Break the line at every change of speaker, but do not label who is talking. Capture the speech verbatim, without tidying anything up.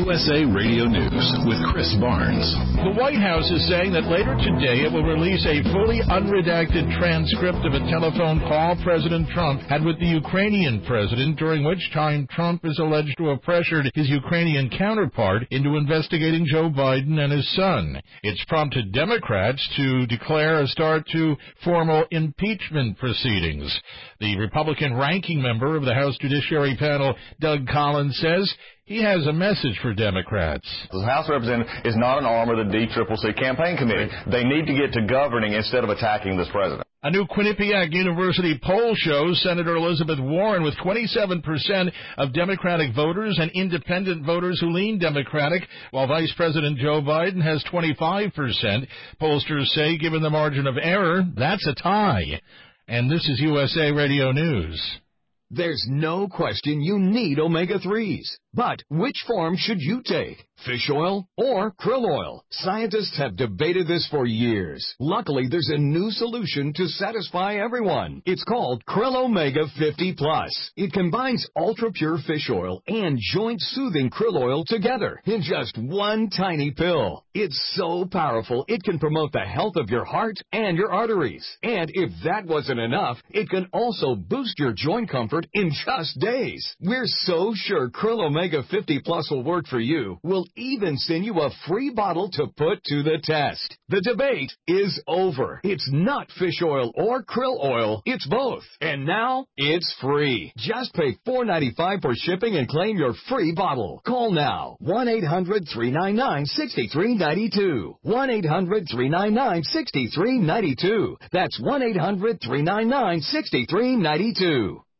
U S A Radio News with Chris Barnes.
The White House is saying that later today it will release a fully unredacted transcript of a telephone call President Trump had with the Ukrainian president, during which time Trump is alleged to have pressured his Ukrainian counterpart into investigating Joe Biden and his son. It's prompted Democrats to declare a start to formal impeachment proceedings. The Republican ranking member of the House Judiciary panel, Doug Collins, says he has a message for Democrats.
The House of Representatives is not an arm of the D C C C campaign committee. They need to get to governing instead of attacking this president.
A new Quinnipiac University poll shows Senator Elizabeth Warren with twenty-seven percent of Democratic voters and independent voters who lean Democratic, while Vice President Joe Biden has twenty-five percent. Pollsters say, given the margin of error, that's a tie. And this is U S A Radio News.
There's no question you need omega threes. But which form should you take? Fish oil or krill oil? Scientists have debated this for years. Luckily, there's a new solution to satisfy everyone. It's called Krill Omega fifty plus. It combines ultra-pure fish oil and joint-soothing krill oil together in just one tiny pill. It's so powerful, it can promote the health of your heart and your arteries. And if that wasn't enough, it can also boost your joint comfort in just days. We're so sure Krill Omega fifty plus will work for you. We'll even send you a free bottle to put to the test. The debate is over. It's not fish oil or krill oil. It's both. And now it's free. Just pay four dollars and ninety-five cents for shipping and claim your free bottle. Call now. one eight hundred three nine nine six three nine two. one eight hundred three nine nine six three nine two. That's one eight hundred three nine nine six three nine two.